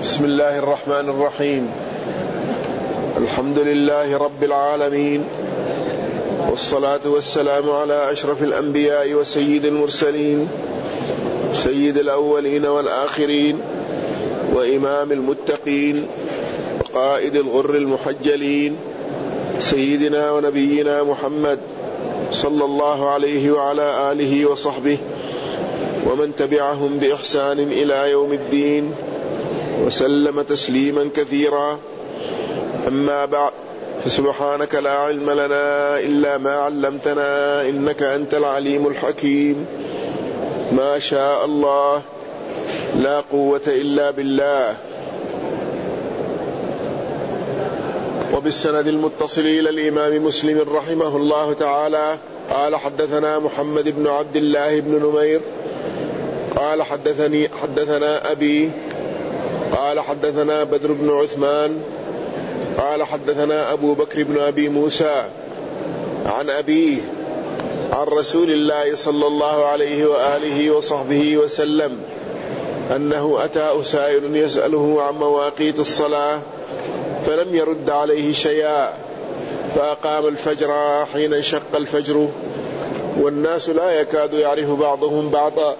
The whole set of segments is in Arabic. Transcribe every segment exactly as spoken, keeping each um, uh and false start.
بسم الله الرحمن الرحيم. الحمد لله رب العالمين، والصلاة والسلام على أشرف الأنبياء وسيد المرسلين، سيد الأولين والآخرين، وإمام المتقين، وقائد الغر المحجلين، سيدنا ونبينا محمد صلى الله عليه وعلى آله وصحبه ومن تبعهم بإحسان إلى يوم الدين، وسلم تسليما كثيرا. أما بعد، فسبحانك لا علم لنا إلا ما علمتنا إنك أنت العليم الحكيم. ما شاء الله، لا قوة إلا بالله. وبالسند المتصل إلى الإمام مسلم رحمه الله تعالى قال: حدثنا محمد بن عبد الله بن نمير قال حدثني حدثنا أبي قال حدثنا بدر بن عثمان قال حدثنا أبو بكر بن أبي موسى عن أبيه عن رسول الله صلى الله عليه وآله وصحبه وسلم أنه أتاه سائل يسأله عن مواقيت الصلاة فلم يرد عليه شيئا، فأقام الفجر حين انشق الفجر والناس لا يكاد يعرف بعضهم بعضا.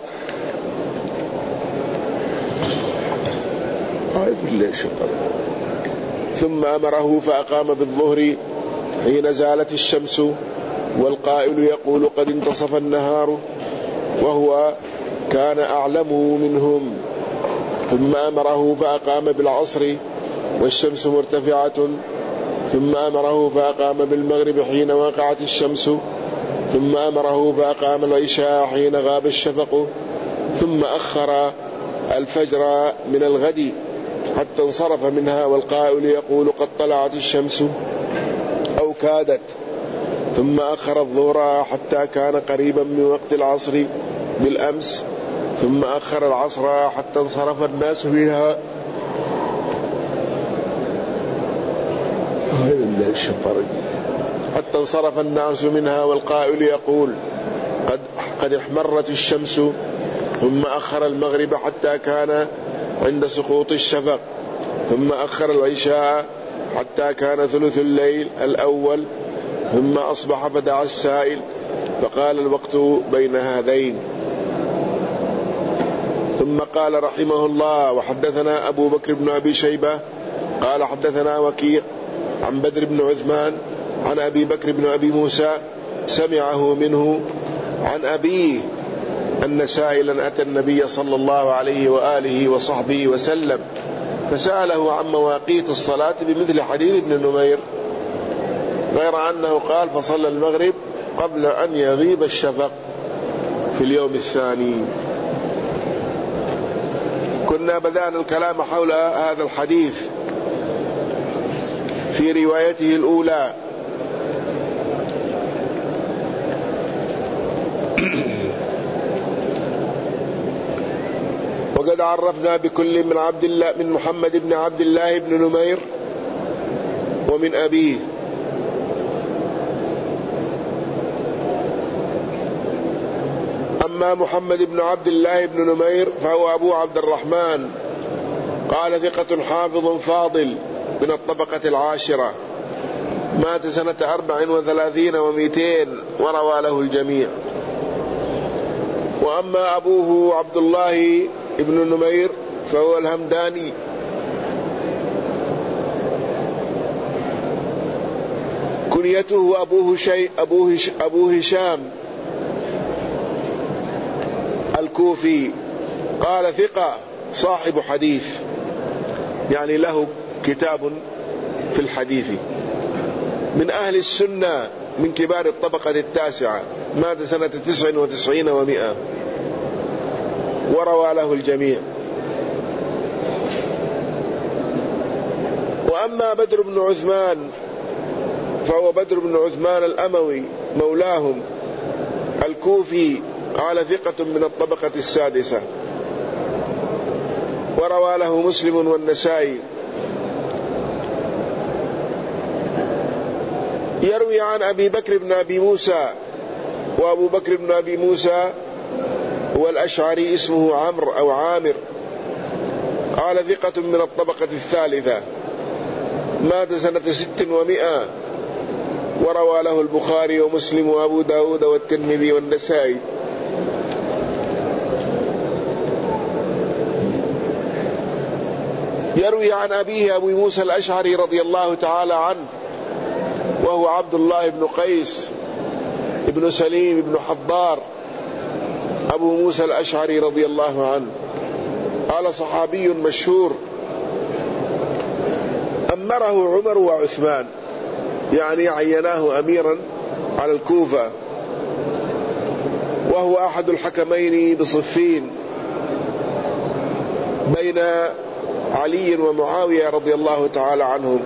ثم أمره فأقام بالظهر حين زالت الشمس والقائل يقول قد انتصف النهار، وهو كان أعلم منهم. ثم أمره فأقام بالعصر والشمس مرتفعة. ثم أمره فأقام بالمغرب حين وقعت الشمس. ثم أمره فأقام العشاء حين غاب الشفق. ثم أخر الفجر من الغد حتى انصرف منها والقائل يقول قد طلعت الشمس أو كادت. ثم أخر الظهر حتى كان قريبا من وقت العصر بالأمس. ثم أخر العصر حتى انصرف الناس منها حتى انصرف الناس منها والقائل يقول قد, قد احمرت الشمس. ثم أخر المغرب حتى كان عند سقوط الشفق. ثم أخر العشاء حتى كان ثلث الليل الأول. ثم أصبح فدعا السائل فقال الوقت بين هذين. ثم قال رحمه الله: وحدثنا أبو بكر بن أبي شيبة قال حدثنا وكيع عن بدر بن عثمان عن أبي بكر بن أبي موسى سمعه منه عن أبيه أن سائلا أتى النبي صلى الله عليه وآله وصحبه وسلم فسأله عن مواقيت الصلاة بمثل حديث ابن نمير، غير أنه قال فصلى المغرب قبل أن يغيب الشفق في اليوم الثاني. كنا بدأنا الكلام حول هذا الحديث في روايته الأولى، وقد عرفنا بكل من عبد الله من محمد بن عبد الله بن نمير ومن أبيه. أما محمد بن عبد الله بن نمير فهو أبو عبد الرحمن، قال ثقة حافظ فاضل من الطبقة العاشرة، مات سنة أربع وثلاثين ومئتين وروى له الجميع. وأما أبوه عبد الله ابن نمير فهو الهمداني، كنيته أبوه شيء أبوه أبو هشام الكوفي، قال ثقة صاحب حديث، يعني له كتاب في الحديث، من أهل السنة من كبار الطبقة التاسعة، مات سنة تسع وتسعين ومئة وروى له الجميع. وأما بدر بن عثمان فهو بدر بن عثمان الأموي مولاهم الكوفي، قال ثقة من الطبقة السادسة وروى له مسلم والنسائي. يروي عن أبي بكر بن أبي موسى، وأبو بكر بن أبي موسى والأشعري اسمه عمرو أو عامر، قال ثقة من الطبقة الثالثة، مات سنة ست ومئة، وروى له البخاري ومسلم وأبو داود والترمذي والنسائي. يروي عن أبيه أبو موسى الأشعري رضي الله تعالى عنه، وهو عبد الله بن قيس ابن سليم بن حضار أبو موسى الأشعري رضي الله عنه، قال صحابي مشهور: أمره عمر وعثمان، يعني عيناه أميرا على الكوفة، وهو أحد الحكمين بصفين بين علي ومعاوية رضي الله تعالى عنهم.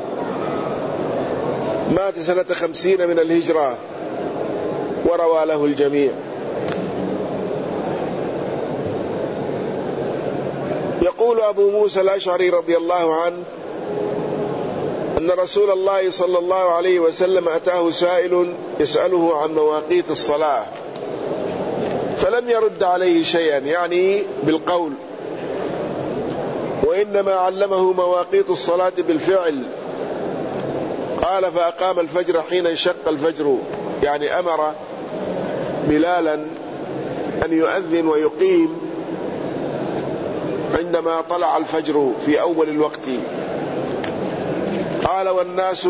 مات سنة خمسين من الهجرة، وروى له الجميع. يقول أبو موسى الأشعري رضي الله عنه أن رسول الله صلى الله عليه وسلم أتاه سائل يسأله عن مواقيت الصلاة، فلم يرد عليه شيئا، يعني بالقول، وإنما علمه مواقيت الصلاة بالفعل. قال: فأقام الفجر حين انشق الفجر، يعني أمر بلالا أن يؤذن ويقيم عندما طلع الفجر في أول الوقت. قال: والناس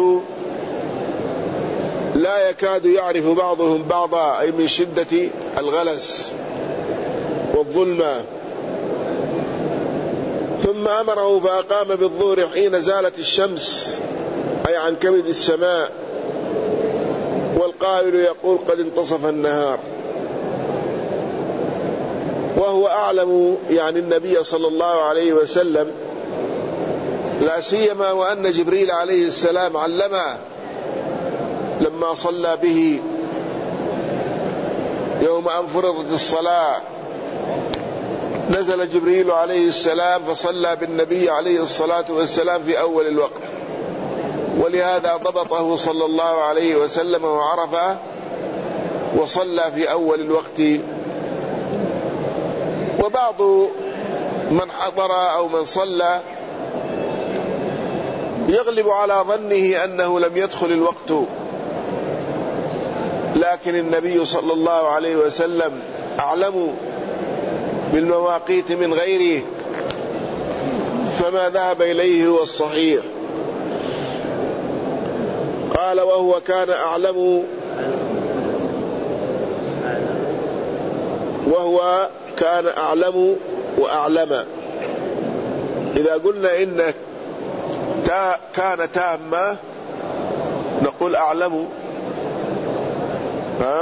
لا يكاد يعرف بعضهم بعضا، أي من شدة الغلس والظلمة. ثم أمره فأقام بالظهر حين زالت الشمس، أي عن كبد السماء، والقائل يقول: قد انتصف النهار. وهو أعلم، يعني النبي صلى الله عليه وسلم، لا سيما وأن جبريل عليه السلام علمه لما صلى به يوم أن فرضت الصلاة. نزل جبريل عليه السلام فصلى بالنبي عليه الصلاة والسلام في أول الوقت، ولهذا ضبطه صلى الله عليه وسلم وعرفه وصلى في أول الوقت. وبعض من حضر أو من صلى يغلب على ظنه أنه لم يدخل الوقت، لكن النبي صلى الله عليه وسلم أعلم بالمواقيت من غيره، فما ذهب إليه هو الصحيح. قال: وهو كان أعلم وهو كان أعلم وأعلم. إذا قلنا إن تا كان تامة نقول أعلم، ها؟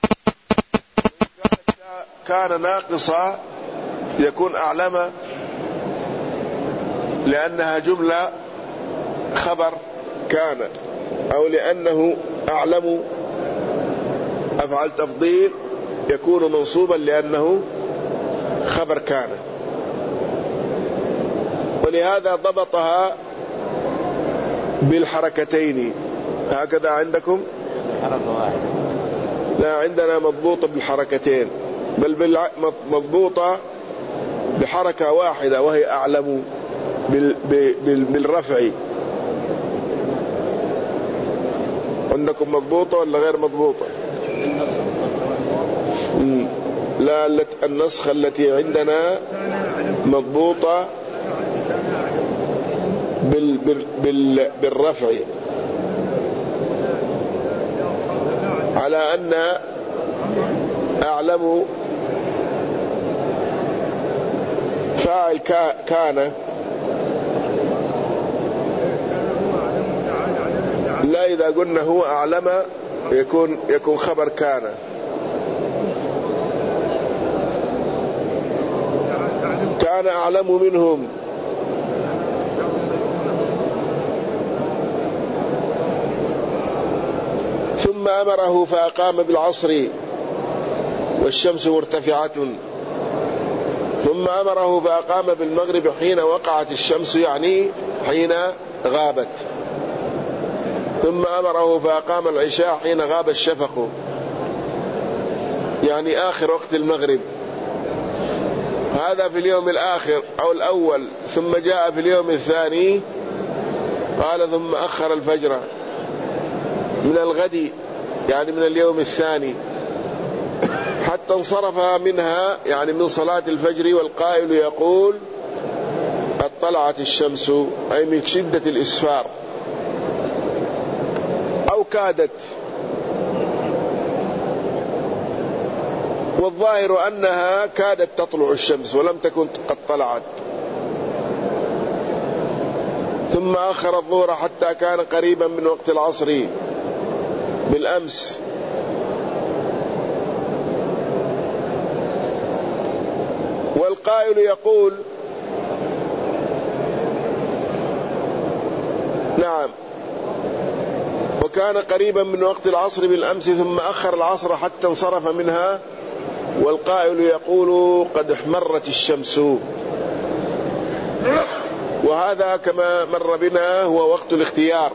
كان ناقصة يكون أعلم، لأنها جملة خبر كان، أو لأنه أعلم أفعل تفضيل يكون منصوبا لأنه خبر كان. ولهذا ضبطها بالحركتين. هكذا عندكم؟ لا، عندنا مضبوطة بالحركتين، بل مضبوطة بحركة واحدة وهي أعلم بالرفع. عندكم مضبوطة ولا غير مضبوطة؟ لا، النسخة التي عندنا مضبوطة بال بال بالرفع، على أن أعلم فاعل كان، لا إذا قلنا هو أعلم يكون يكون خبر كان. كان أعلم منهم. ثم أمره فأقام بالعصر والشمس مرتفعة. ثم أمره فأقام بالمغرب حين وقعت الشمس، يعني حين غابت. ثم أمره فأقام العشاء حين غاب الشفق، يعني آخر وقت المغرب. هذا في اليوم الآخر أو الأول. ثم جاء في اليوم الثاني قال ثم أخر الفجر من الغد، يعني من اليوم الثاني، حتى انصرف منها، يعني من صلاة الفجر، والقائل يقول قد طلعت الشمس، أي من شدة الإسفار، أو كادت. والظاهر أنها كادت تطلع الشمس ولم تكن قد طلعت. ثم آخر الظهر حتى كان قريبا من وقت العصر بالأمس. والقائل يقول نعم وكان قريبا من وقت العصر بالأمس ثم أخر العصر حتى انصرف منها. والقائل يقول قد احمرت الشمس. وهذا كما مر بنا هو وقت الاختيار.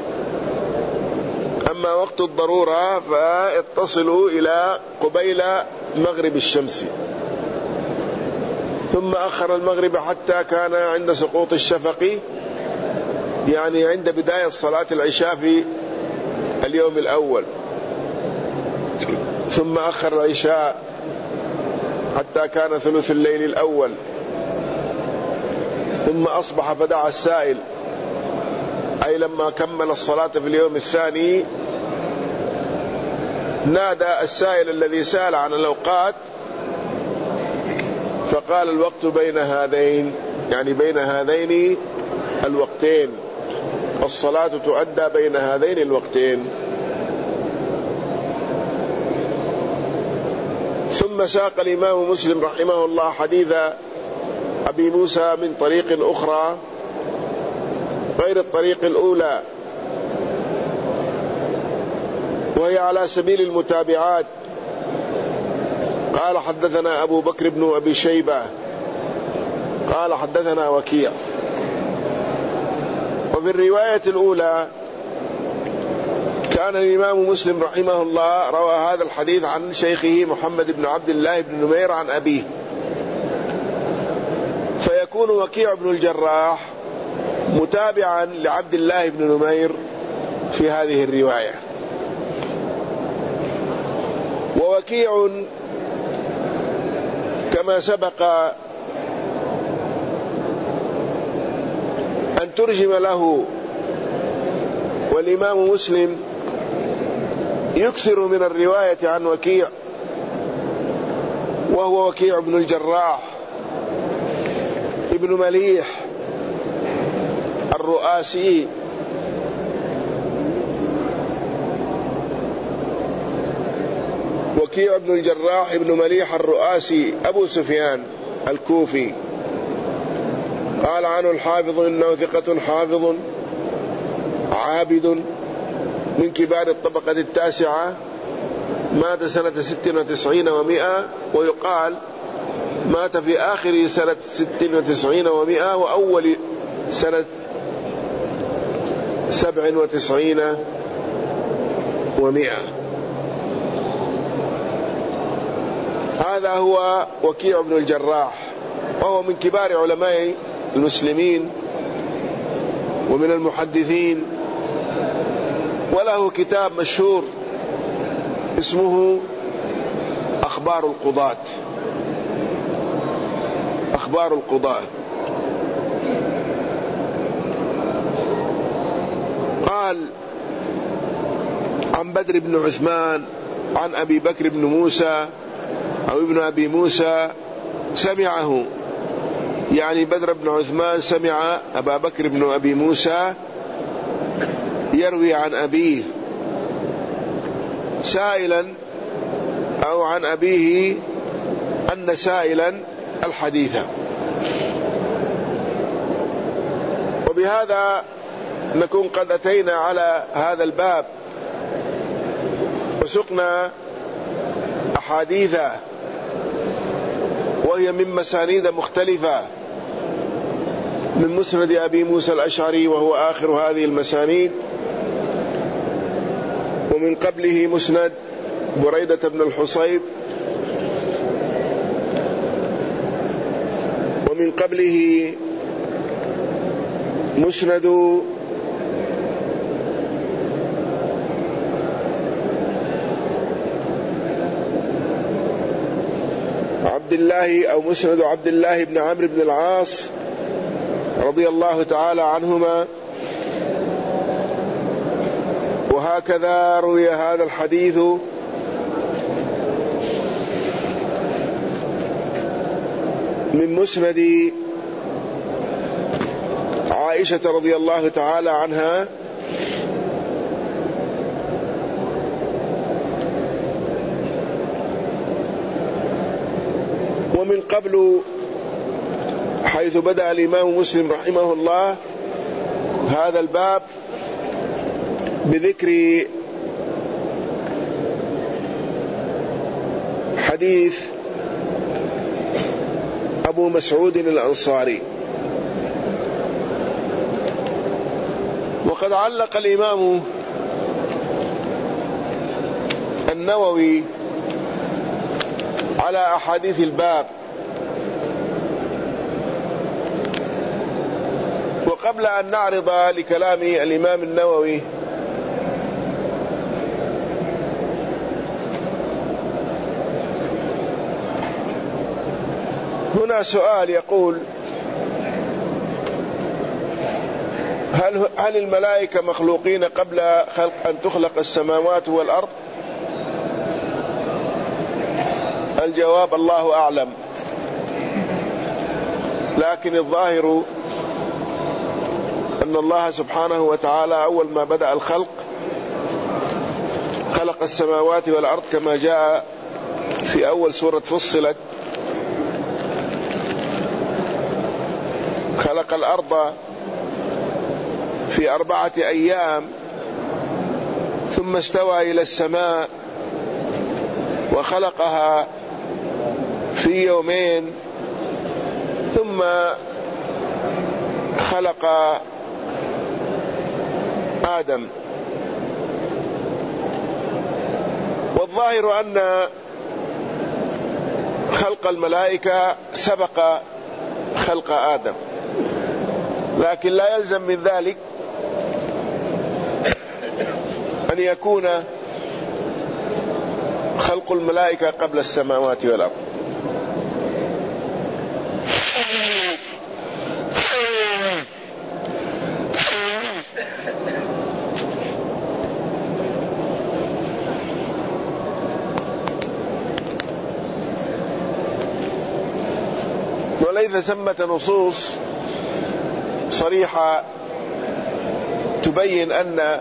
أما وقت الضرورة فاتصلوا إلى قبيل مغرب الشمس. ثم أخر المغرب حتى كان عند سقوط الشفق، يعني عند بداية صلاة العشاء في اليوم الأول. ثم أخر العشاء حتى كان ثلث الليل الأول. ثم أصبح فدعا السائل، أي لما كمل الصلاة في اليوم الثاني نادى السائل الذي سأل عن الأوقات فقال الوقت بين هذين، يعني بين هذين الوقتين، الصلاة تؤدى بين هذين الوقتين. ثم ساق الإمام مسلم رحمه الله حديث أبي موسى من طريق أخرى غير الطريق الأولى، وهي على سبيل المتابعات. قال حدثنا أبو بكر بن أبي شيبة قال حدثنا وكيع. وفي الرواية الأولى كان الإمام مسلم رحمه الله روى هذا الحديث عن شيخه محمد بن عبد الله بن نمير عن أبيه، فيكون وكيع بن الجراح متابعا لعبد الله بن نمير في هذه الرواية. ووكيع كما سبق أن ترجم له، والإمام مسلم يكثر من الرواية عن وكيع، وهو وكيع بن الجراح ابن مليح الرؤاسي، وكيع بن الجراح ابن مليح الرؤاسي أبو سفيان الكوفي. قال عنه الحافظ إنه ثقة حافظ عابد من كبار الطبقة التاسعة، مات سنة ست وتسعين ومائة، ويقال مات في آخر سنة ست وتسعين ومائة وأول سنة سبع وتسعين ومائة. هذا هو وكيع بن الجراح، وهو من كبار علماء المسلمين ومن المحدثين، وله كتاب مشهور اسمه أخبار القضاة. أخبار القضاة. قال عن بدر بن عثمان عن أبي بكر بن موسى أو ابن أبي موسى سمعه، يعني بدر بن عثمان سمع أبا بكر بن أبي موسى يروي عن أبيه سائلا أو عن أبيه أن سائلا الحديث. وبهذا نكون قد أتينا على هذا الباب وسقنا أحاديث وهي من مسانيد مختلفة، من مسند أبي موسى الأشعري وهو آخر هذه المسانيد، ومن قبله مسند بريدة بن الحصيب، قبله مسند عبد الله أو مسند عبد الله بن عمرو بن العاص رضي الله تعالى عنهما، وهكذا روي هذا الحديث من مسند عائشة رضي الله تعالى عنها، ومن قبل حيث بدأ الإمام مسلم رحمه الله هذا الباب بذكر حديث أبو مسعود الأنصاري. وقد علق الإمام النووي على أحاديث الباب، وقبل أن نعرض لكلام الإمام النووي هنا سؤال يقول: هل هل الملائكة مخلوقين قبل خلق أن تخلق السماوات والأرض؟ الجواب: الله أعلم، لكن الظاهر أن الله سبحانه وتعالى أول ما بدأ الخلق خلق السماوات والأرض كما جاء في أول سورة فصلت: خلق الأرض في أربعة أيام ثم استوى إلى السماء وخلقها في يومين ثم خلق آدم. والظاهر أن خلق الملائكة سبق خلق آدم، لكن لا يلزم من ذلك أن يكون خلق الملائكة قبل السماوات والأرض. وليس ثمة نصوص صريحة تبين أن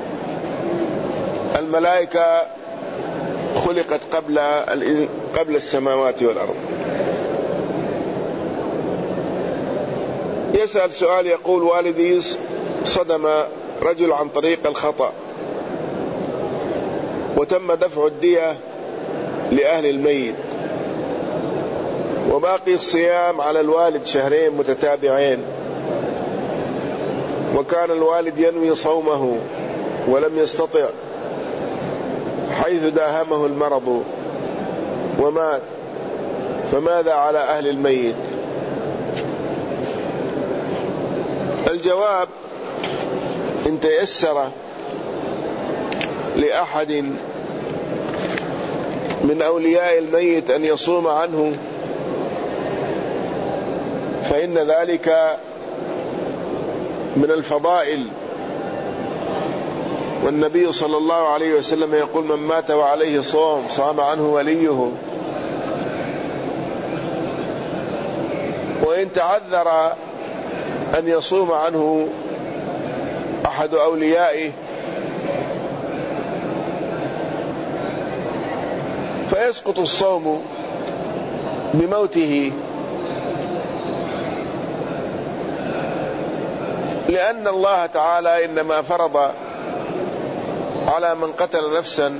الملائكة خلقت قبل قبل السماوات والأرض. يسأل سؤال يقول: والدي صدم رجل عن طريق الخطأ وتم دفع الدية لأهل الميت، وباقي الصيام على الوالد شهرين متتابعين، وكان الوالد ينوي صومه ولم يستطع حيث داهمه المرض ومات، فماذا على أهل الميت؟ الجواب: إن تيسر لأحد من أولياء الميت أن يصوم عنه فإن ذلك من الفضائل، والنبي صلى الله عليه وسلم يقول: من مات وعليه صوم صام عنه وليه. وإن تعذر أن يصوم عنه أحد أوليائه فيسقط الصوم بموته، لأن الله تعالى إنما فرض على من قتل نفسا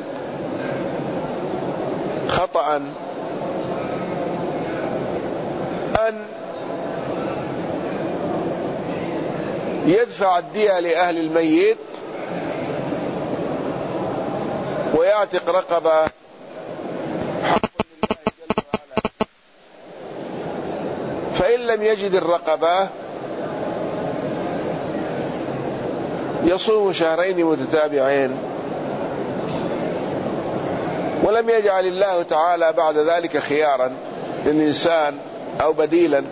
خطأ أن يدفع الدية لأهل الميت ويعتق رقبة حق لله جل وعلا، فإن لم يجد الرقبة يصوم شهرين متتابعين، ولم يجعل الله تعالى بعد ذلك خيارا للإنسان أو بديلا.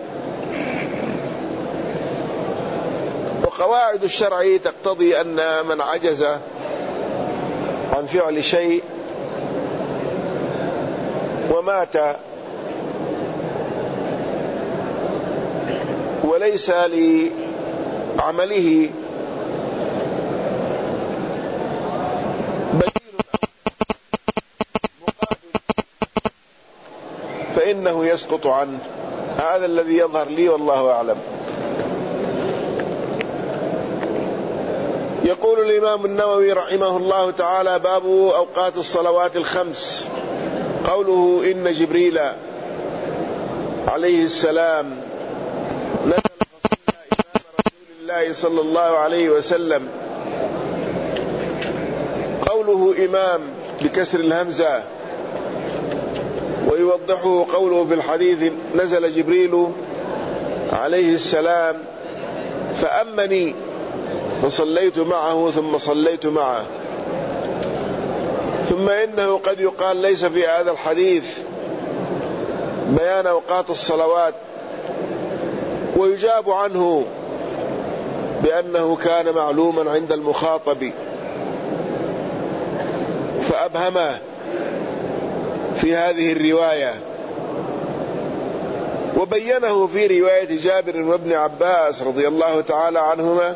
وقواعد الشرع تقتضي أن من عجز عن فعل شيء ومات وليس لعمله بديل مقابل فإنه يسقط عنه. هذا الذي يظهر لي والله أعلم. يقول الإمام النووي رحمه الله تعالى: باب أوقات الصلوات الخمس. قوله: إن جبريل عليه السلام نزل فصلى إمام رسول الله صلى الله عليه وسلم. قوله إمام بكسر الهمزة، ويوضحه قوله في الحديث: نزل جبريل عليه السلام فأمني فصليت معه ثم صليت معه. ثم إنه قد يقال ليس في هذا الحديث بيان أوقات الصلوات، ويجاب عنه بأنه كان معلوما عند المخاطب فأبهمه في هذه الرواية، وبينه في رواية جابر وابن عباس رضي الله تعالى عنهما.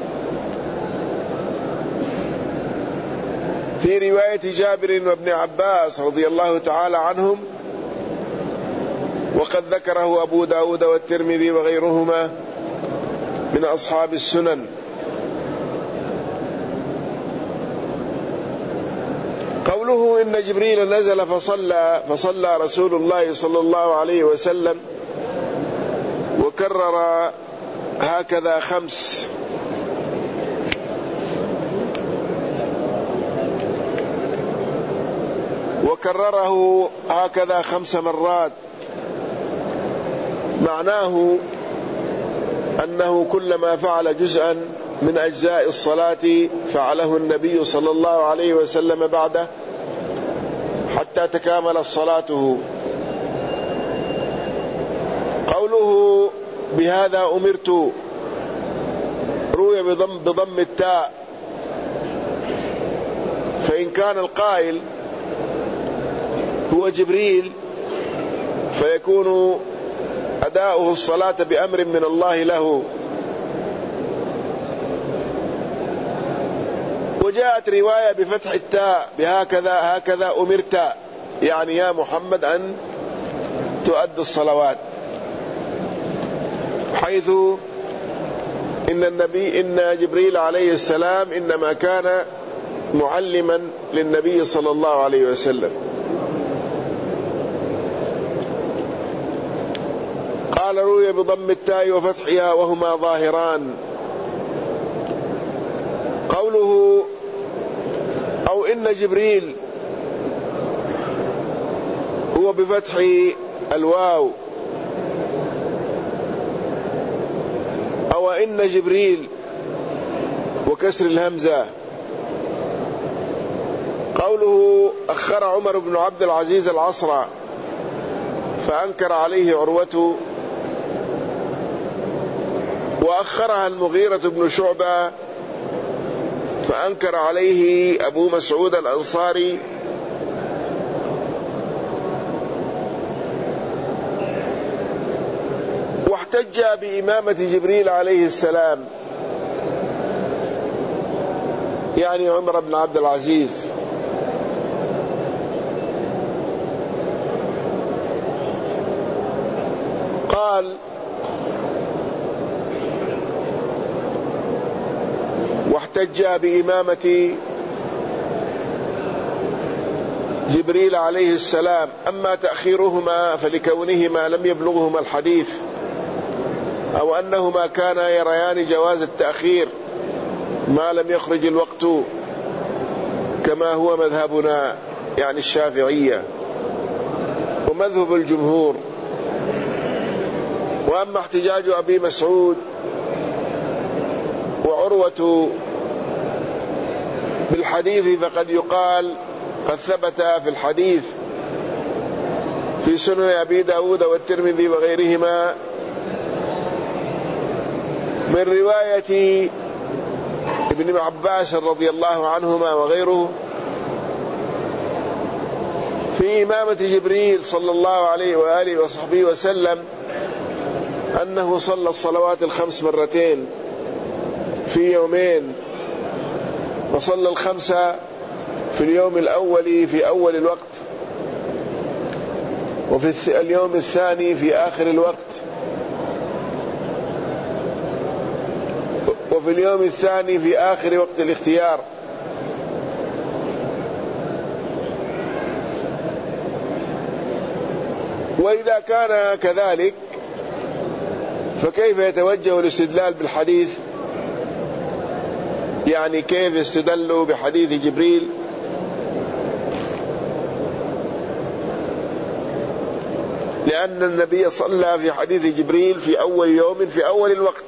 في رواية جابر وابن عباس رضي الله تعالى عنهم، وقد ذكره أبو داود والترمذي وغيرهما من أصحاب السنن. قوله: إن جبريل نزل فصلى فصلى رسول الله صلى الله عليه وسلم، وكرر هكذا خمس. وكرره هكذا خمس مرات، معناه أنه كلما فعل جزءا من أجزاء الصلاة فعله النبي صلى الله عليه وسلم بعده حتى تكامل صلاته. قوله: بهذا أمرت، روي بضم, بضم التاء، فإن كان القائل هو جبريل فيكون أداؤه الصلاة بأمر من الله له. وجاءت رواية بفتح التاء بهكذا هكذا أمرت، يعني يا محمد أن تؤدي الصلوات، حيث إن النبي إن جبريل عليه السلام إنما كان معلما للنبي صلى الله عليه وسلم. قال: روي بضم التاء وفتحها وهما ظاهران. قوله: أو إن جبريل هو بفتح الواو، أو إن جبريل وكسر الهمزة. قوله: أخر عمر بن عبد العزيز العصر فأنكر عليه عروة، وأخرها المغيرة بن شعبة فأنكر عليه أبو مسعود الأنصاري. واحتج بإمامة جبريل عليه السلام، يعني عمر بن عبد العزيز، قال: واحتج بإمامة جبريل عليه السلام. أما تأخيرهما فلكونهما لم يبلغهما الحديث، أو أنهما كانا يريان جواز التأخير ما لم يخرج الوقت، كما هو مذهبنا يعني الشافعية ومذهب الجمهور. وأما احتجاج أبي مسعود وعروة بالحديث فقد يقال قد ثبت في الحديث في سنن أبي داود والترمذي وغيرهما من رواية ابن عباس رضي الله عنهما وغيره في إمامة جبريل صلى الله عليه وآله وصحبه وسلم أنه صلى الصلوات الخمس مرتين في يومين، وصلى الخمسة في اليوم الأول في أول الوقت، وفي اليوم الثاني في آخر الوقت، وفي اليوم الثاني في آخر وقت الاختيار. وإذا كان كذلك فكيف يتوجه الاستدلال بالحديث؟ يعني كيف يستدلوا بحديث جبريل؟ لأن النبي صلى في حديث جبريل في أول يوم في أول الوقت،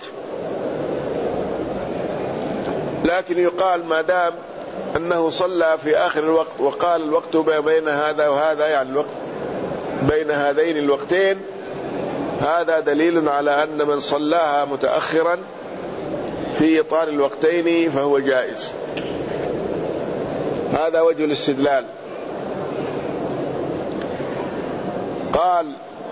لكن يقال ما دام أنه صلى في آخر الوقت وقال الوقت بين هذا وهذا، يعني الوقت بين هذين الوقتين، هذا دليل على أن من صلاها متأخرا في إطار الوقتين فهو جائز. هذا وجه الاستدلال. قال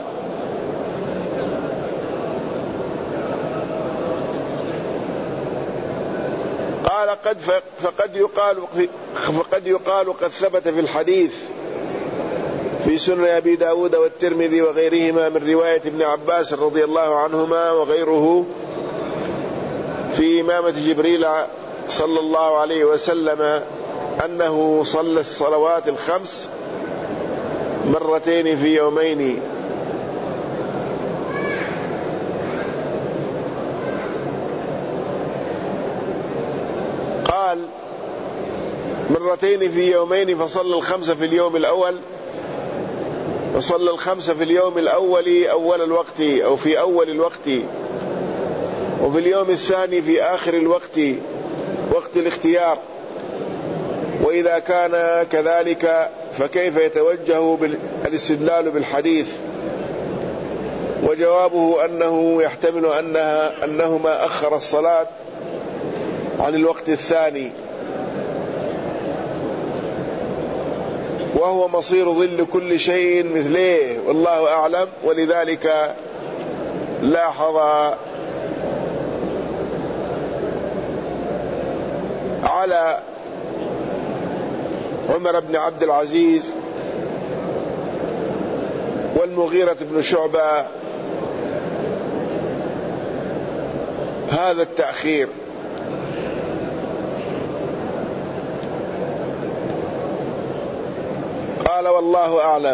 قال قد فقد يقال فقد يقال قد ثبت في الحديث في سنن أبي داود والترمذي وغيرهما من رواية ابن عباس رضي الله عنهما وغيره في إمامة جبريل صلى الله عليه وسلم أنه صلى الصلوات الخمس مرتين في يومين. قال مرتين في يومين، فصلى الخمسة في اليوم الأول، وصلى الخمسة في اليوم الأول أول الوقت أو في أول الوقت، وفي اليوم الثاني في آخر الوقت وقت الاختيار. وإذا كان كذلك فكيف يتوجه الاستدلال بالحديث؟ وجوابه أنه يحتمل أنها أنهما أخر الصلاة عن الوقت الثاني، وهو مصير ظل كل شيء مثله والله أعلم. ولذلك لاحظ على عمر بن عبد العزيز والمغيرة بن شعبة هذا التأخير. قال والله أعلم.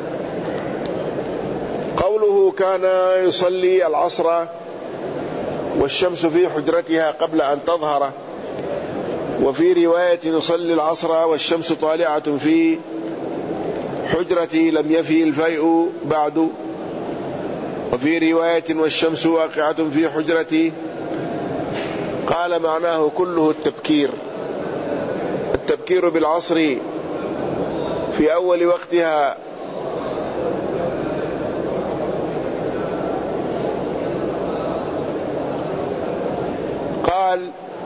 قوله كان يصلي العصر والشمس في حجرتها قبل أن تظهر، وفي رواية يصلي العصر والشمس طالعة في حجرتي لم يفي الفيء بعد، وفي رواية والشمس واقعة في حجرتي. قال معناه كله التبكير، التبكير بالعصر في أول وقتها، قال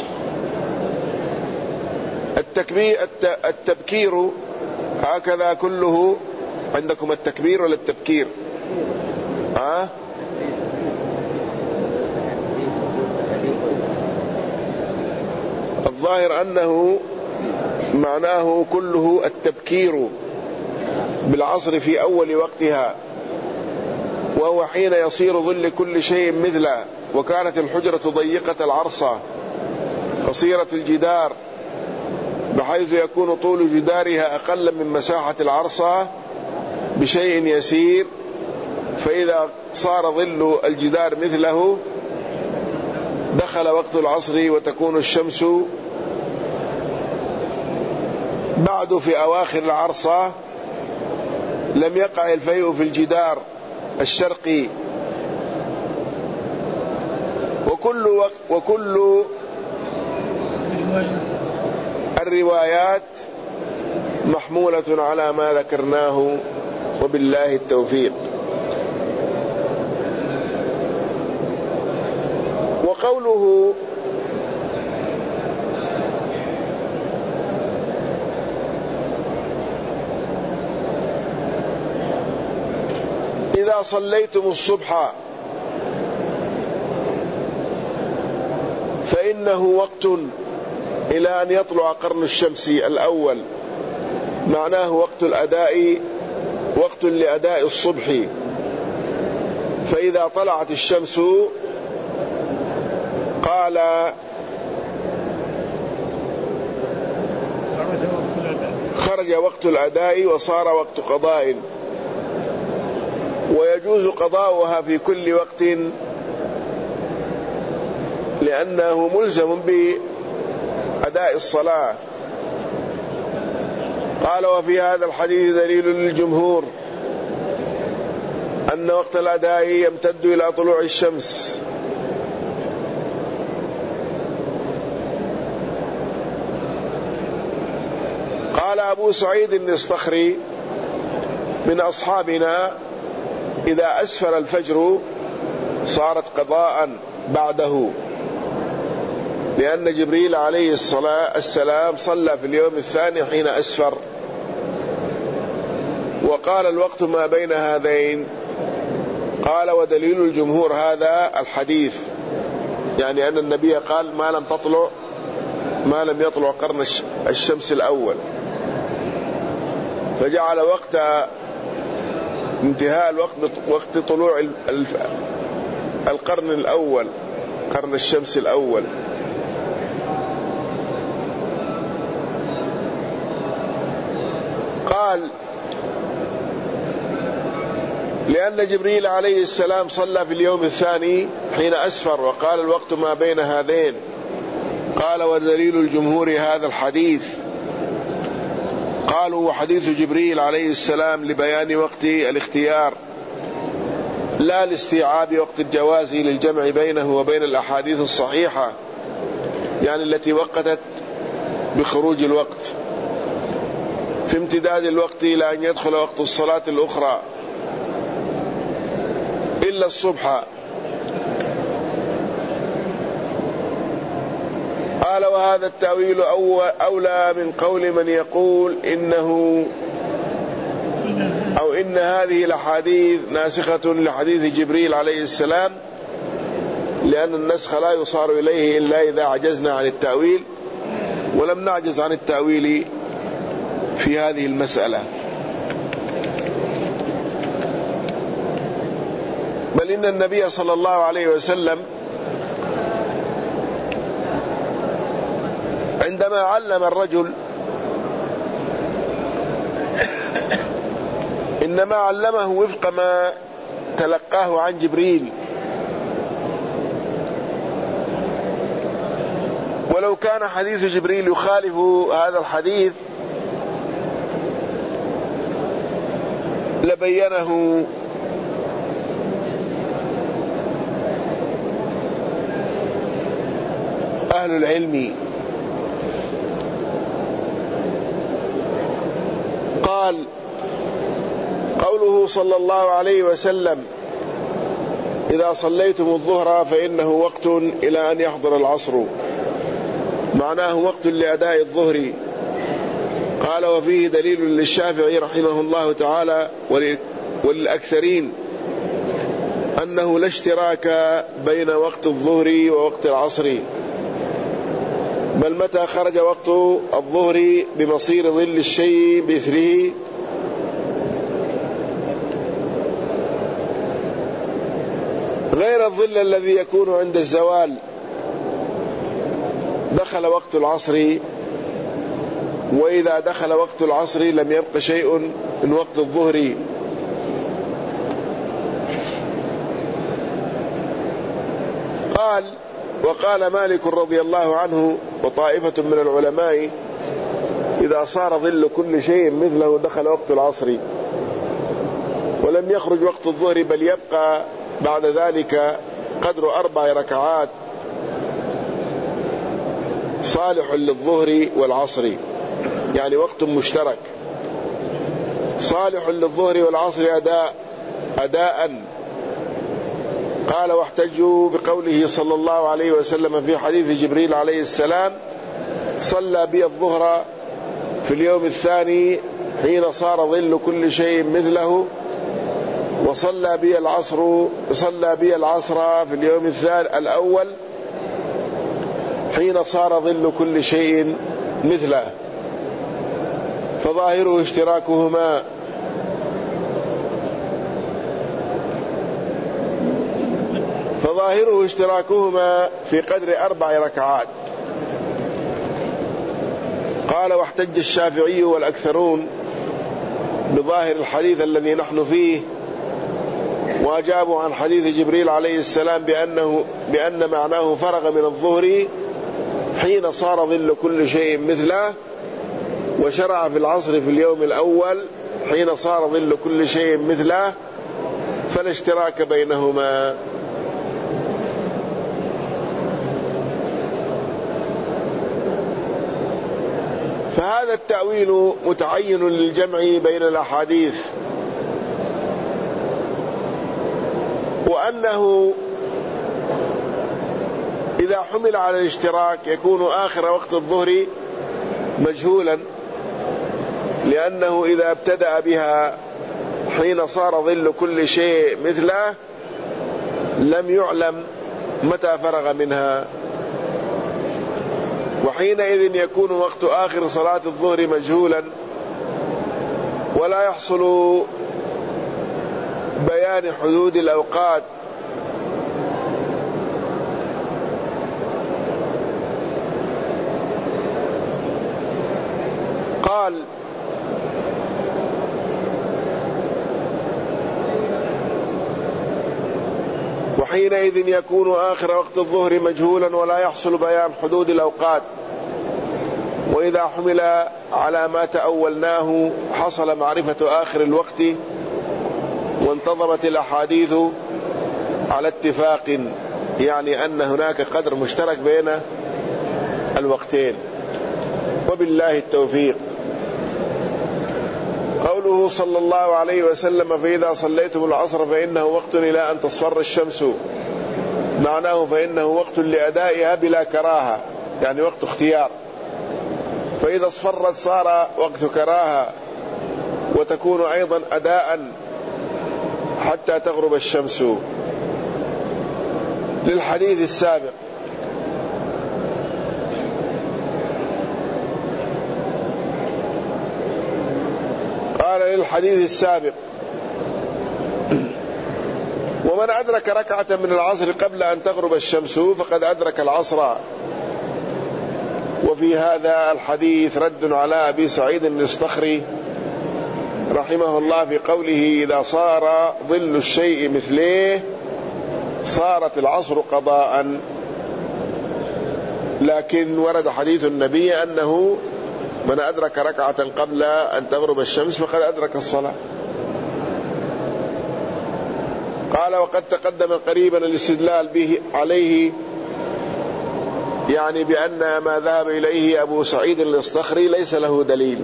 التبكير هكذا كله. عندكم التكبير ولا التبكير؟ ها؟ الظاهر أنه معناه كله التبكير بالعصر في أول وقتها، وهو حين يصير ظل كل شيء مثله. وكانت الحجرة ضيقة العرصة قصيرة الجدار، بحيث يكون طول جدارها أقل من مساحة العرصة بشيء يسير، فإذا صار ظل الجدار مثله دخل وقت العصر وتكون الشمس بعد في أواخر العرصة. لم يقع الفيء في الجدار الشرقي وكل وقت وكل الروايات محمولة على ما ذكرناه، وبالله التوفيق. وقوله إذا صليتم الصبح فإنه وقت إلى أن يطلع قرن الشمس الأول، معناه وقت الأداء، وقت لأداء الصبح. فإذا طلعت الشمس قال خرج وقت الأداء وصار وقت قضاء، ويجوز قضاؤها في كل وقت لأنه ملزم بأداء الصلاة. قال وفي هذا الحديث دليل للجمهور أن وقت الأداء يمتد إلى طلوع الشمس. قال أبو سعيد النصطخري من أصحابنا إذا أسفر الفجر صارت قضاء بعده، لأن جبريل عليه السلام صلى في اليوم الثاني حين أسفر. وقال الوقت ما بين هذين. قال ودليل الجمهور هذا الحديث، يعني أن النبي قال ما لم تطلع ما لم يطلع قرن الشمس الأول، فجعل وقت انتهاء الوقت وقت طلوع القرن الأول، قرن الشمس الأول. قال لأن جبريل عليه السلام صلى في اليوم الثاني حين أسفر، وقال الوقت ما بين هذين. قال ودليل الجمهور هذا الحديث. قالوا وحديث جبريل عليه السلام لبيان وقت الاختيار لا لاستيعاب وقت الجواز للجمع بينه وبين الأحاديث الصحيحة، يعني التي وقتت بخروج الوقت في امتداد الوقت إلى أن يدخل وقت الصلاة الأخرى إلا الصبح. قال وهذا التأويل أولى من قول من يقول إنه أو إن هذه الأحاديث ناسخة لحديث جبريل عليه السلام، لأن النسخ لا يصار إليه إلا إذا عجزنا عن التأويل، ولم نعجز عن التأويل في هذه المسألة. بل إن النبي صلى الله عليه وسلم عندما علم الرجل إنما علمه وفق ما تلقاه عن جبريل، ولو كان حديث جبريل يخالف هذا الحديث لبينه أهل العلم. قال قوله صلى الله عليه وسلم إذا صليتم الظهر فإنه وقت إلى أن يحضر العصر، معناه وقت لأداء الظهر. قال وفيه دليل للشافعي رحمه الله تعالى وللأكثرين أنه لا اشتراك بين وقت الظهر ووقت العصر، بل متى خرج وقت الظهر بمصير ظل الشيء بإثره غير الظل الذي يكون عند الزوال دخل وقت العصر، وإذا دخل وقت العصر لم يبق شيء من وقت الظهر. قال وقال مالك رضي الله عنه وطائفة من العلماء إذا صار ظل كل شيء مثله دخل وقت العصر، ولم يخرج وقت الظهر، بل يبقى بعد ذلك قدر أربع ركعات صالح للظهر والعصر، يعني وقت مشترك صالح للظهر والعصر أداء أداء قال واحتجوا بقوله صلى الله عليه وسلم في حديث جبريل عليه السلام: صلى بي الظهر في اليوم الثاني حين صار ظل كل شيء مثله، وصلى بي العصر صلى بي العصر في اليوم الثاني الأول حين صار ظل كل شيء مثله. فظاهره اشتراكهما فظاهره اشتراكهما في قدر أربع ركعات. قال واحتج الشافعي والأكثرون بظاهر الحديث الذي نحن فيه، وأجابوا عن حديث جبريل عليه السلام بأنه بأن معناه فرغ من الظهر حين صار ظل كل شيء مثله، وشرع في العصر في اليوم الأول حين صار ظل كل شيء مثله، فلا اشتراك بينهما. فهذا التأويل متعين للجمع بين الأحاديث، وأنه إذا حمل على الاشتراك يكون آخر وقت الظهر مجهولا، لأنه إذا ابتدأ بها حين صار ظل كل شيء مثله لم يعلم متى فرغ منها، وحينئذ يكون وقت آخر صلاة الظهر مجهولا، ولا يحصل بيان حدود الأوقات. قال وحينئذ يكون آخر وقت الظهر مجهولا ولا يحصل بيان حدود الأوقات. وإذا حمل على ما تأولناه حصل معرفة آخر الوقت، وانتظمت الأحاديث على اتفاق، يعني أن هناك قدر مشترك بين الوقتين، وبالله التوفيق. قوله صلى الله عليه وسلم: فإذا صليتم العصر فإنه وقت إلى أن تصفر الشمس، معناه فإنه وقت لأدائها بلا كراهة، يعني وقت اختيار. فإذا اصفرت صار وقت كراهة، وتكون أيضا أداء حتى تغرب الشمس، للحديث السابق. قال للحديث السابق: ومن أدرك ركعة من العصر قبل أن تغرب الشمس فقد أدرك العصر. وفي هذا الحديث رد على أبي سعيد الصخري رحمه الله في قوله: إذا صار ظل الشيء مثله صارت العصر قضاء. لكن ورد حديث النبي أنه من أدرك ركعة قبل أن تغرب الشمس فقد أدرك الصلاة. قال: وقد تقدم قريبا الاستدلال به عليه، يعني بأن ما ذهب إليه أبو سعيد الصخري ليس له دليل،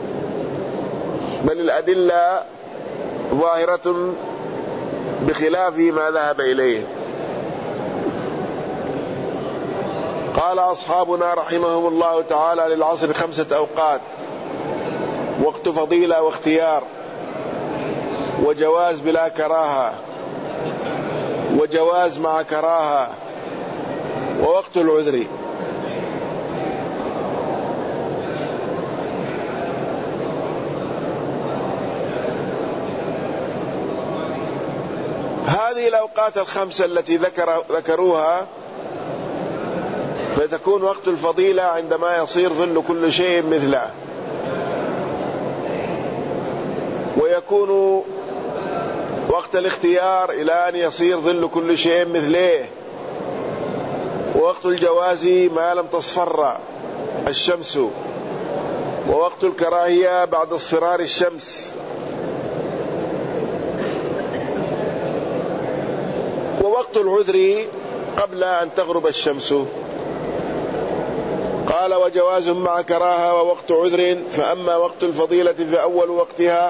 بل الأدلة ظاهرة بخلاف ما ذهب إليه. قال أصحابنا رحمهم الله تعالى: للعصر خمسة أوقات: وقت فضيلة واختيار، وجواز بلا كراهة، وجواز مع كراهة، ووقت العذر. هذه الأوقات الخمسة التي ذكر ذكروها فتكون وقت الفضيلة عندما يصير ظل كل شيء مثله، ويكون وقت الاختيار إلى أن يصير ظل كل شيء مثله، ووقت الجواز ما لم تصفر الشمس، ووقت الكراهية بعد اصفرار الشمس، ووقت العذر قبل أن تغرب الشمس. قال وجواز مع كراهة ووقت عذر. فأما وقت الفضيلة فأول وقتها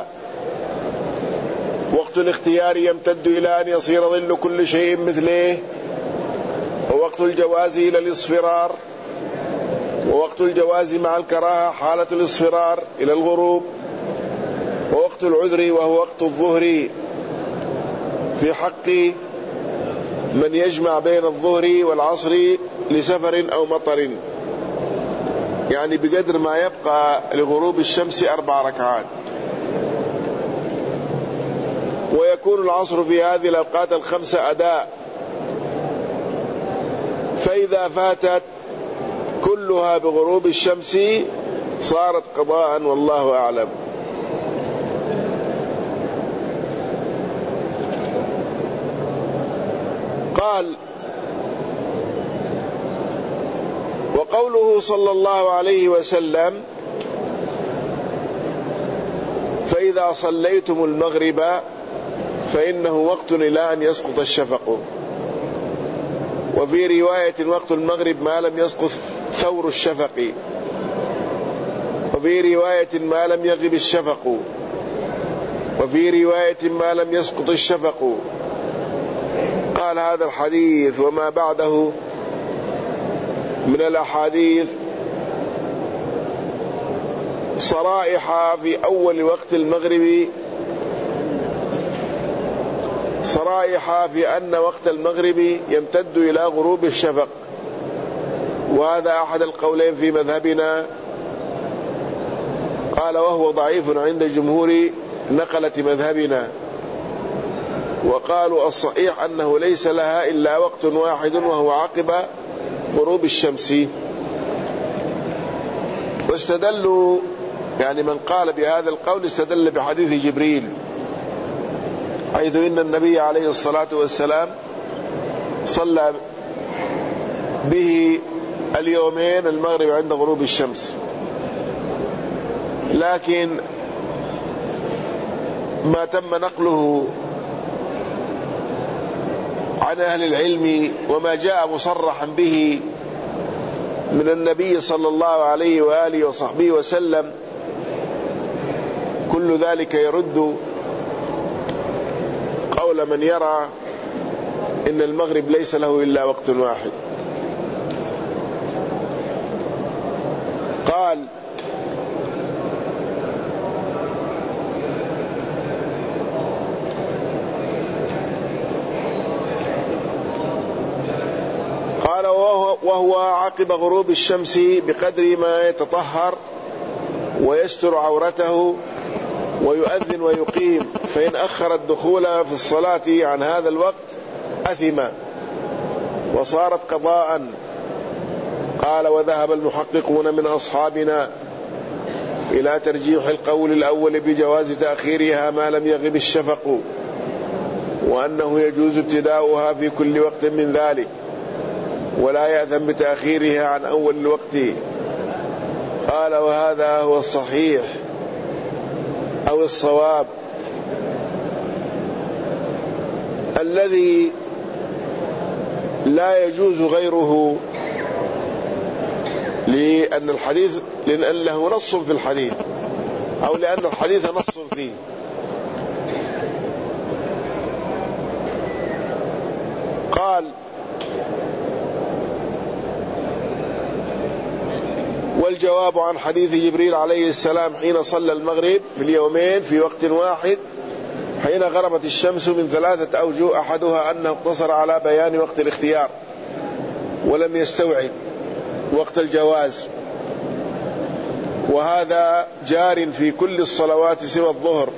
وقت الاختيار يمتد إلى أن يصير ظل كل شيء مثله، ووقت الجواز إلى الإصفرار، ووقت الجواز مع الكراهة حالة الإصفرار إلى الغروب، ووقت العذر وهو وقت الظهر في حق من يجمع بين الظهر والعصر لسفر أو مطر، يعني بقدر ما يبقى لغروب الشمس أربع ركعات. ويكون العصر في هذه الأوقات الخمسة أداء، فإذا فاتت كلها بغروب الشمس صارت قضاء، والله أعلم. قال وقوله صلى الله عليه وسلم فإذا صليتم المغرب فإنه وقت إلى أن يسقط الشفق، وفي رواية وقت المغرب ما لم يسقط ثور الشفق، وفي رواية ما لم يغب الشفق، وفي رواية ما لم يسقط الشفق. قال هذا الحديث وما بعده من الأحاديث صرائح في أول وقت المغرب، صرائح في أن وقت المغرب يمتد إلى غروب الشفق، وهذا أحد القولين في مذهبنا. قال وهو ضعيف عند جمهور نقلة مذهبنا، وقالوا الصحيح أنه ليس لها إلا وقت واحد وهو عقب غروب الشمس. واستدلوا يعني من قال بهذا القول استدل بحديث جبريل، حيث إن النبي عليه الصلاة والسلام صلى به اليومين المغرب عند غروب الشمس. لكن ما تم نقله عن أهل العلم وما جاء مصرحا به من النبي صلى الله عليه وآله وصحبه وسلم كل ذلك يرد قول من يرى إن المغرب ليس له إلا وقت واحد. قال قال وهو, وهو عقب غروب الشمس بقدر ما يتطهر ويستر عورته ويؤذن ويقيم، فإن أخر الدخول في الصلاة عن هذا الوقت أثم وصارت قضاء. قال وذهب المحققون من أصحابنا إلى ترجيح القول الأول بجواز تأخيرها ما لم يغب الشفق، وأنه يجوز ابتداؤها في كل وقت من ذلك، ولا يأثم بتأخيرها عن أول الوقت. قال وهذا هو الصحيح أو الصواب الذي لا يجوز غيره، لأن الحديث لأن له نص في الحديث، أو لأن الحديث نص فيه. قال والجواب عن حديث جبريل عليه السلام حين صلى المغرب في اليومين في وقت واحد حين غربت الشمس من ثلاثة أوجه، أحدها أنه اقتصر على بيان وقت الاختيار ولم يستوعب وقت الجواز، وهذا جار في كل الصلوات سوى الظهر،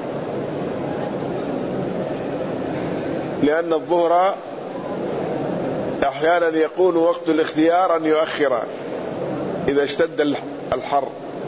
لأن الظهر أحيانا يكون وقت الاختيار أن يؤخر إذا اشتد الحر.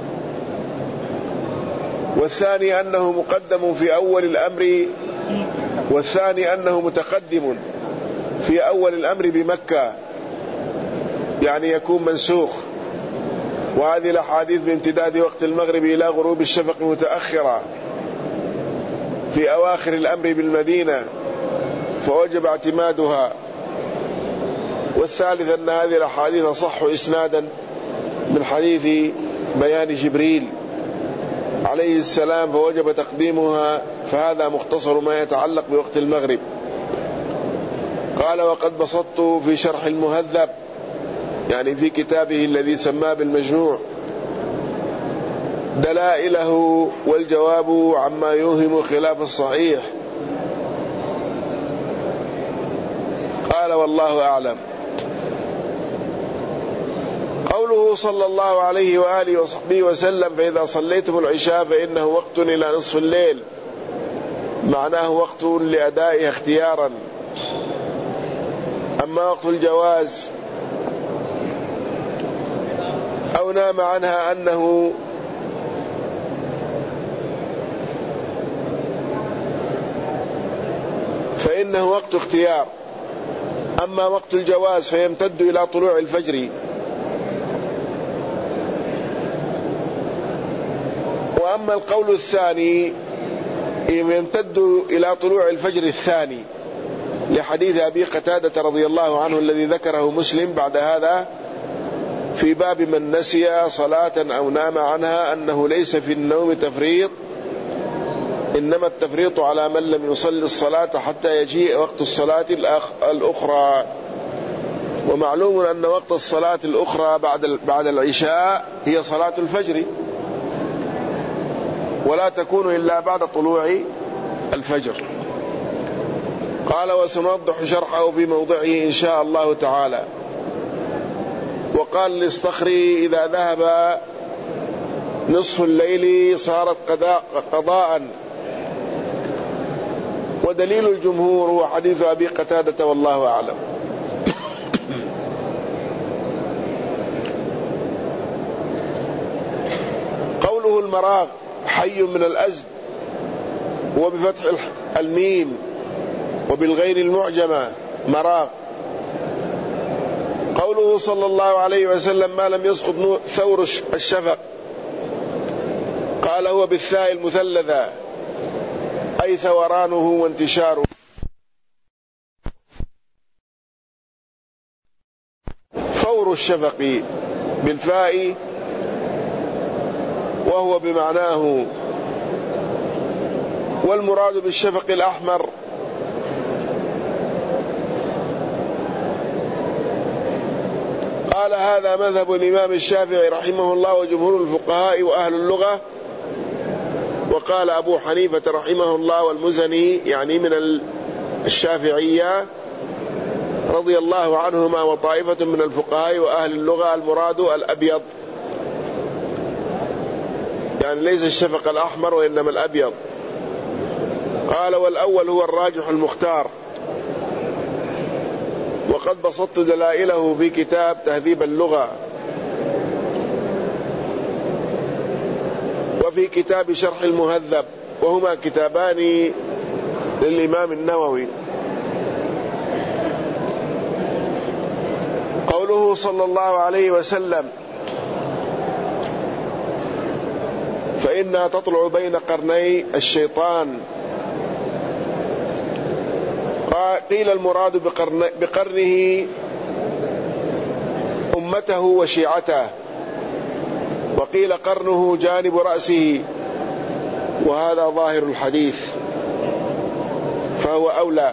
والثاني أنه مقدم في أول الأمر، والثاني أنه متقدم في أول الأمر بمكة، يعني يكون منسوخ. وهذه الأحاديث بامتداد وقت المغرب إلى غروب الشفق متأخرة في أواخر الأمر بالمدينة، فوجب اعتمادها. والثالث أن هذه الأحاديث صح إسنادا من حديث بيان جبريل عليه السلام فوجب تقديمها، فهذا مختصر ما يتعلق بوقت المغرب. قال: وقد بسطت في شرح المهذب، يعني في كتابه الذي سماه بالمجموع، دلائله والجواب عما يوهم خلاف الصحيح. قال: والله أعلم. قوله صلى الله عليه وآله وصحبه وسلم: فإذا صليتم العشاء فإنه وقت إلى نصف الليل، معناه وقت لأدائها اختيارا. أما وقت الجواز أو نام عنها أنه فإنه وقت اختيار. أما وقت الجواز فيمتد إلى طلوع الفجر. وأما القول الثاني يمتد إلى طلوع الفجر الثاني، لحديث أبي قتادة رضي الله عنه الذي ذكره مسلم بعد هذا في باب من نسي صلاة أو نام عنها أنه ليس في النوم تفريط، إنما التفريط على من لم يصلي الصلاة حتى يجيء وقت الصلاة الأخرى. ومعلوم أن وقت الصلاة الأخرى بعد بعد العشاء هي صلاة الفجر، ولا تكون إلا بعد طلوع الفجر. قال: وسنوضح شرحه في موضعه إن شاء الله تعالى. وقال الاصطخري: إذا ذهب نصف الليل صارت قضاء, قضاء. ودليل الجمهور هو حديث أبي قتادة والله أعلم. قوله المراغ حي من الأزد، وبفتح الميم وبالغير المعجمة مراغ. قوله صلى الله عليه وسلم: ما لم يسقط ثور الشفق، قال: هو بالثاء المثلثة، أي ثورانه وانتشاره. فور الشفق بالفاء وهو بمعناه. والمراد بالشفق الأحمر قال: هذا مذهب الإمام الشافعي رحمه الله وجمهور الفقهاء وأهل اللغة. وقال أبو حنيفة رحمه الله والمزني، يعني من الشافعية رضي الله عنهما، وطائفة من الفقهاء وأهل اللغة، المراد الأبيض، يعني ليس الشفق الأحمر وإنما الأبيض. قال: والأول هو الراجح المختار، وقد بسطت دلائله في كتاب تهذيب اللغة، وفي كتاب شرح المهذب، وهما كتابان للإمام النووي. قوله صلى الله عليه وسلم: فإنها تطلع بين قرني الشيطان، قيل المراد بقرنه أمته وشيعته، وقيل قرنه جانب رأسه، وهذا ظاهر الحديث فهو أولى.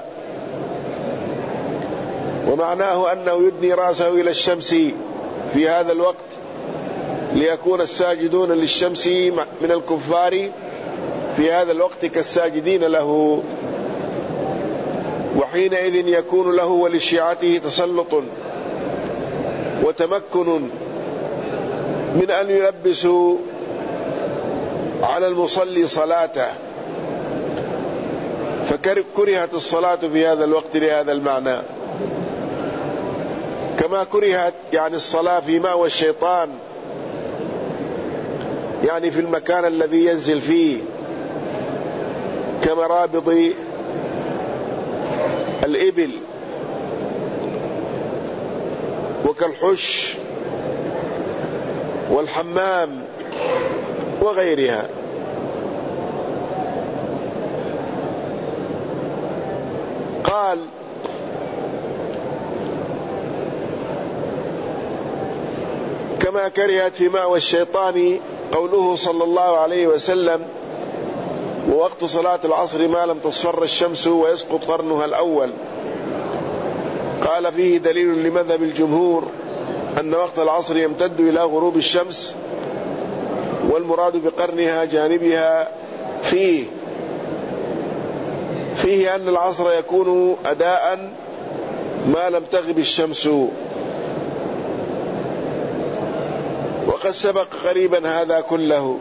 ومعناه أنه يدني رأسه إلى الشمس في هذا الوقت، ليكون الساجدون للشمس من الكفار في هذا الوقت كالساجدين له، وحينئذ يكون له ولشيعته تسلط وتمكن من أن يلبسوا على المصلي صلاته، فكرهت الصلاة في هذا الوقت لهذا المعنى، كما كرهت يعني الصلاة في مأوى الشيطان، يعني في المكان الذي ينزل فيه، كمرابض الإبل وكالحش والحمام وغيرها. قال: كما مما كرهت في مأوى الشيطان قوله صلى الله عليه وسلم: ووقت صلاة العصر ما لم تصفر الشمس ويسقط قرنها الأول. قال: فيه دليل لمذهب الجمهور أن وقت العصر يمتد إلى غروب الشمس، والمراد بقرنها جانبها فيه فيه أن العصر يكون أداء ما لم تغب الشمس، وقد سبق قريبا هذا كله.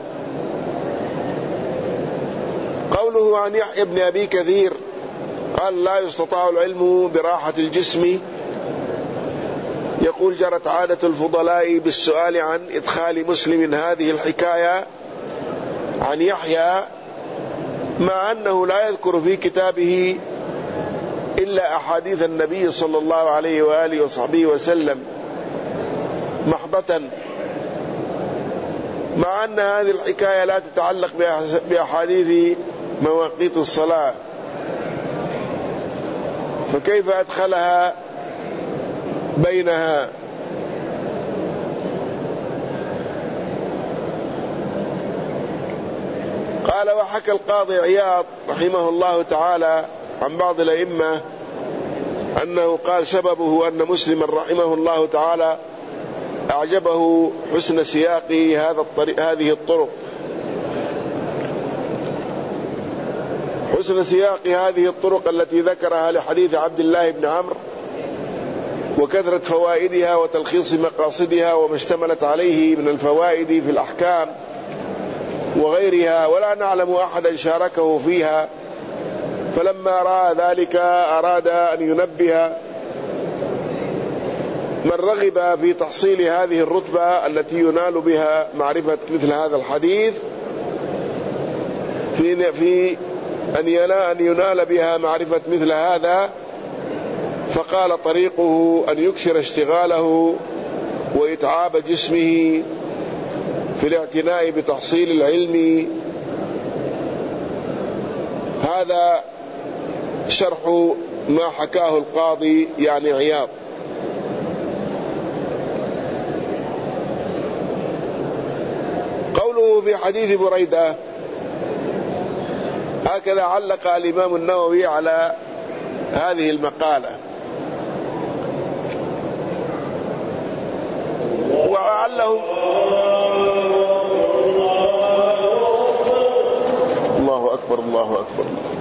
قوله عن يحيى بن أبي كثير قال: لا يستطاع العلم براحة الجسم. يقول: جرت عادة الفضلاء بالسؤال عن إدخال مسلم هذه الحكاية عن يحيى، مع أنه لا يذكر في كتابه إلا أحاديث النبي صلى الله عليه وآله وصحبه وسلم محضة، مع أن هذه الحكاية لا تتعلق بأحاديث مواقيت الصلاة، فكيف أدخلها بينها؟ قال: وحكى القاضي عياض رحمه الله تعالى عن بعض الأئمة أنه قال: سببه أن مسلما رحمه الله تعالى أعجبه حسن سياق هذا الطريق هذه الطرق حسن سياق هذه الطرق التي ذكرها لحديث عبد الله بن عمرو، وكثرة فوائدها وتلخيص مقاصدها وما اشتملت عليه من الفوائد في الأحكام وغيرها، ولا نعلم أحدا شاركه فيها. فلما رأى ذلك أراد أن ينبه من رغب في تحصيل هذه الرتبة التي ينال بها معرفة مثل هذا الحديث في في أن ينال بها معرفة مثل هذا، فقال: طريقه أن يكثر اشتغاله وإتعاب جسمه في الاعتناء بتحصيل العلم. هذا شرح ما حكاه القاضي يعني عياض. قوله في حديث بريدة، هكذا علق الإمام النووي على هذه المقالة: وعلهم الله أكبر الله أكبر